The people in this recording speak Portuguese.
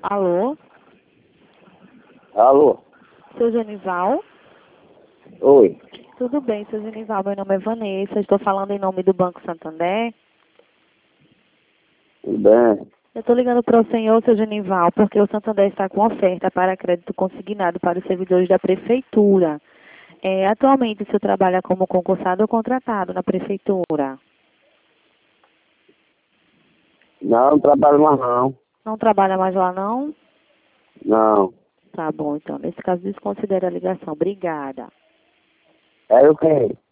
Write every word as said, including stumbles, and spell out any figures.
Alô? Alô? Seu Genival? Oi. Tudo bem, seu Genival. Meu nome é Vanessa. Estou falando em nome do Banco Santander. Tudo bem? Eu estou ligando para o senhor, seu Genival, porque o Santander está com oferta para crédito consignado para os servidores da Prefeitura. É, atualmente, o senhor trabalha como concursado ou contratado na Prefeitura? Não, não trabalho mais não. Não trabalha mais lá, não? Não. Tá bom, então. Nesse caso, desconsidere a ligação. Obrigada. É o quê?